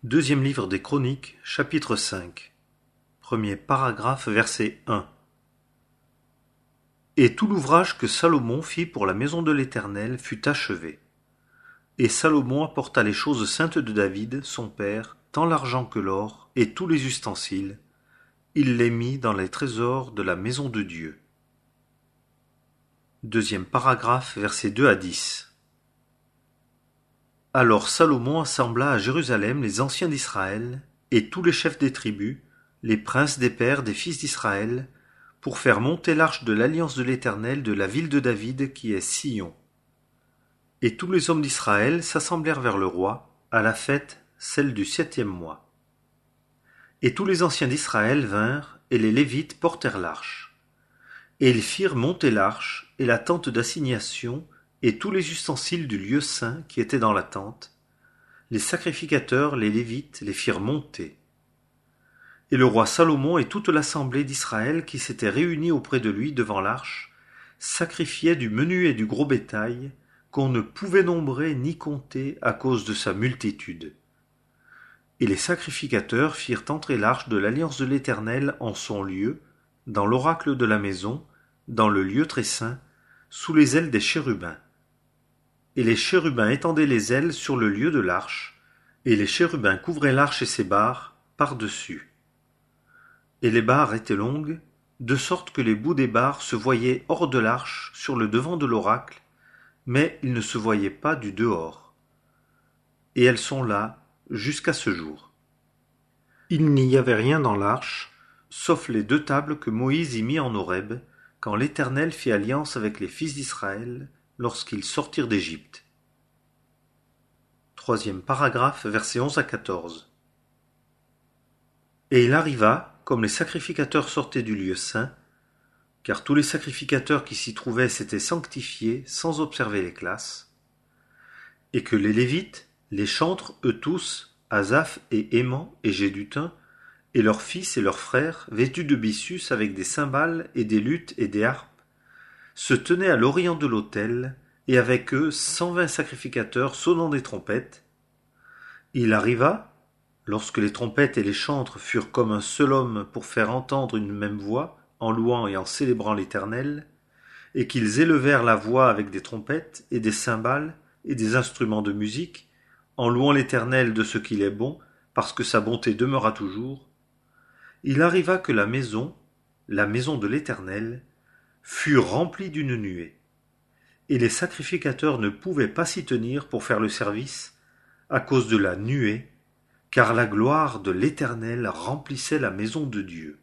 Deuxième livre des Chroniques, chapitre 5. Premier paragraphe, verset 1. Et tout l'ouvrage que Salomon fit pour la maison de l'Éternel fut achevé. Et Salomon apporta les choses saintes de David, son père, tant l'argent que l'or, et tous les ustensiles. Il les mit dans les trésors de la maison de Dieu. Deuxième paragraphe, versets 2 à 10. Alors Salomon assembla à Jérusalem les anciens d'Israël, et tous les chefs des tribus, les princes des pères des fils d'Israël, pour faire monter l'arche de l'alliance de l'Éternel de la ville de David qui est Sion. Et tous les hommes d'Israël s'assemblèrent vers le roi, à la fête, celle du 7e mois. Et tous les anciens d'Israël vinrent, et les Lévites portèrent l'arche. Et ils firent monter l'arche, et la tente d'assignation, et tous les ustensiles du lieu saint qui étaient dans la tente. Les sacrificateurs, les Lévites, les firent monter. Et le roi Salomon et toute l'assemblée d'Israël qui s'était réunie auprès de lui devant l'arche, sacrifiaient du menu et du gros bétail, qu'on ne pouvait nombrer ni compter à cause de sa multitude. Et les sacrificateurs firent entrer l'arche de l'alliance de l'Éternel en son lieu, dans l'oracle de la maison, dans le lieu très saint, sous les ailes des chérubins. Et les chérubins étendaient les ailes sur le lieu de l'arche, et les chérubins couvraient l'arche et ses barres par-dessus. Et les barres étaient longues, de sorte que les bouts des barres se voyaient hors de l'arche sur le devant de l'oracle, mais ils ne se voyaient pas du dehors. Et elles sont là jusqu'à ce jour. Il n'y avait rien dans l'arche, sauf les 2 tables que Moïse y mit en Horeb, quand l'Éternel fit alliance avec les fils d'Israël, lorsqu'ils sortirent d'Égypte. Troisième paragraphe, versets 11 à 14. Et il arriva, comme les sacrificateurs sortaient du lieu saint, car tous les sacrificateurs qui s'y trouvaient s'étaient sanctifiés sans observer les classes, et que les Lévites, les chantres, eux tous, Asaph et Héman et Jéduthun, et leurs fils et leurs frères, vêtus de byssus avec des cymbales et des luttes et des harpes, se tenaient à l'orient de l'autel, et avec eux 120 sacrificateurs sonnant des trompettes. Il arriva, lorsque les trompettes et les chantres furent comme un seul homme pour faire entendre une même voix, en louant et en célébrant l'Éternel, et qu'ils élevèrent la voix avec des trompettes et des cymbales et des instruments de musique, en louant l'Éternel de ce qu'il est bon, parce que sa bonté demeura toujours, il arriva que la maison de l'Éternel, fut remplie d'une nuée, et les sacrificateurs ne pouvaient pas s'y tenir pour faire le service, à cause de la nuée, car la gloire de l'Éternel remplissait la maison de Dieu.